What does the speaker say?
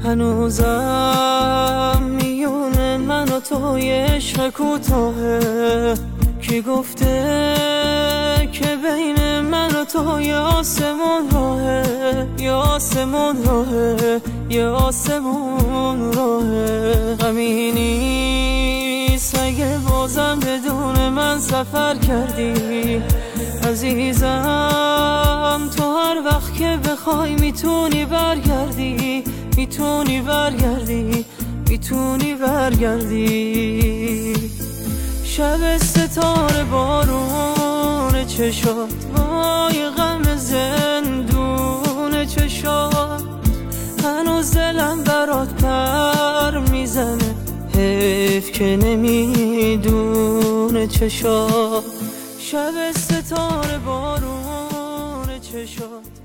هنوزم میونه من و تو یه عشق کوتاهه. کی گفته که بین من و تو یه آسمون راهه، یه آسمون راهه، یه آسمون راهه. غمی نیست اگه بازم بدون من سفر کردی عزیزم. تو هر وقت که بخوای میتونی برگردی، میتونی برگردی، میتونی برگردی. شب ستاره بارون چشات، وای غم زندون چشات. هنوز دلم برات پر میزنه، حیف که نمیدونه چشات. شب ستاره بارون چشات.